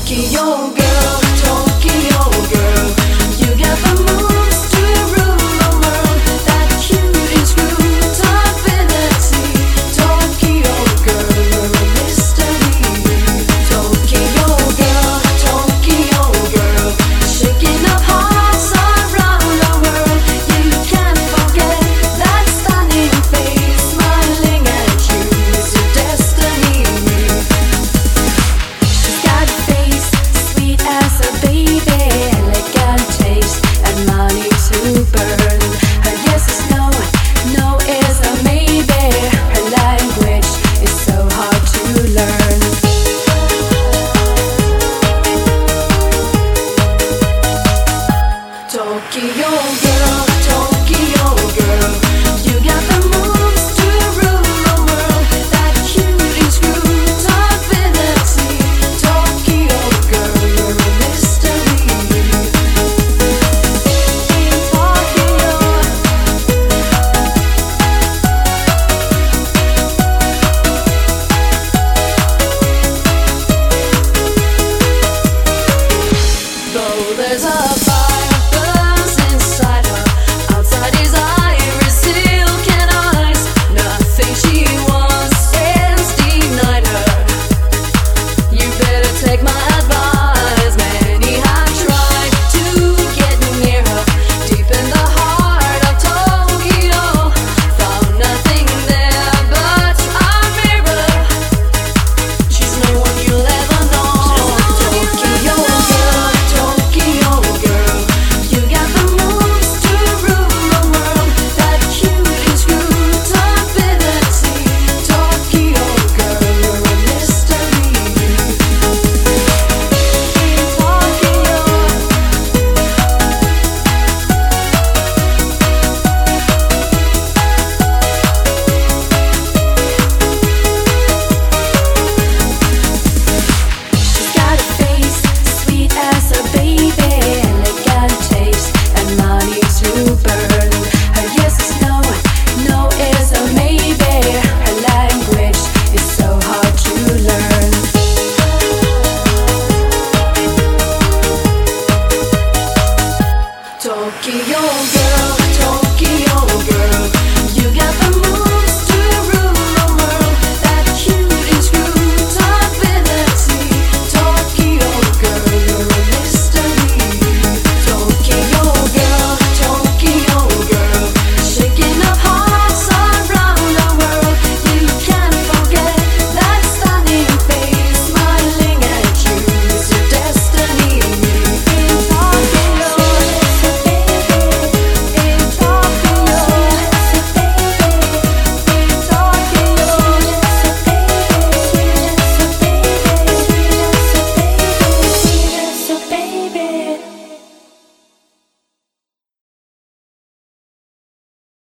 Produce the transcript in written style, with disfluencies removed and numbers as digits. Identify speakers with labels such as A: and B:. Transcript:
A: Tokyo girl, Tokyo girl, you got the moves to rule the world. That cutie screw top fantasy. Tokyo girl, you're a mystery. Tokyo girl, shaking up hearts around the world. You can't forget that stunning face smiling at you. It's your destiny. She's got a face sweet as a baby, elegant taste and money to burn. Her yes is no, no is a maybe. Her language is so hard to learn. Tokyo girl, you got the moves to rule the world. That cutie screw top fantasy. Tokyo girl, you're a mystery. Though there's a fire burns inside her, outside his iris silk and eyes, nothing she wants is denied her. You better take my advice. Many have tried to get near her, deep in the heart of Tokyo, found nothing there but a mirror. She's no one you'll ever know. Tokyo girl, you got the moves to rule the world. That cutie screw top fantasy. Tokyo girl, you're a mystery. She's got a face sweet as a baby, elegant taste and money to burn. Her yes is no, no is a maybe. Her language is so hard to learn. Tokyo girl.